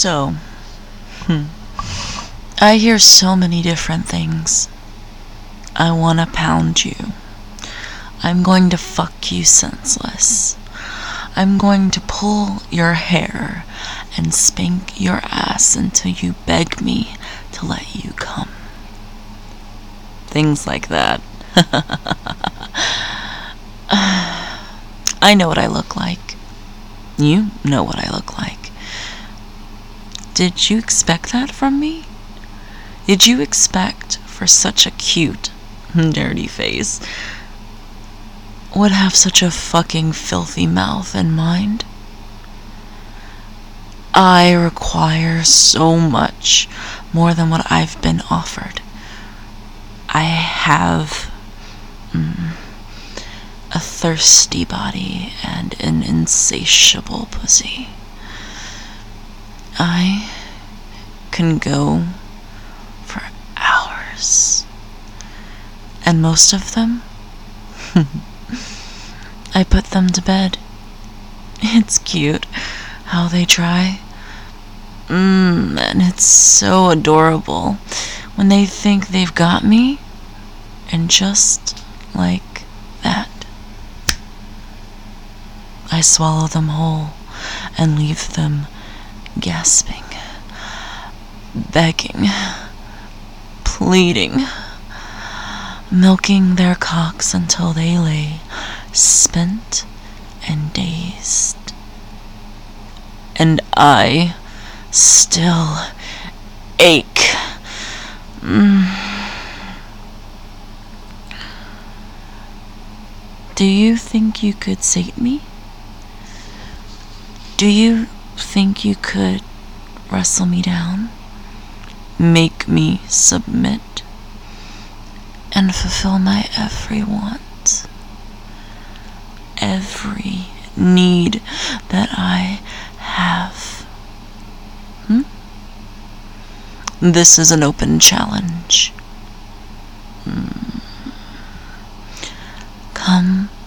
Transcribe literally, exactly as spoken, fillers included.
So, hmm, I hear so many different things. I wanna pound you. I'm going to fuck you senseless. I'm going to pull your hair and spank your ass until you beg me to let you come. Things like that. I know what I look like. You know what I look like. Did you expect that from me? Did you expect for such a cute, dirty face would have such a fucking filthy mouth and mind? I require so much more than what I've been offered. I have mm, a thirsty body and an insatiable pussy. I can go for hours. And most of them, I put them to bed. It's cute how they try. Mmm, and it's so adorable when they think they've got me, and just like that, I swallow them whole and leave them gasping, begging, pleading, milking their cocks until they lay spent and dazed. And I still ache. Mm. Do you think you could sate me? Do you think you could wrestle me down, make me submit, and fulfill my every want, every need that I have? Hmm? This is an open challenge. Hmm. Come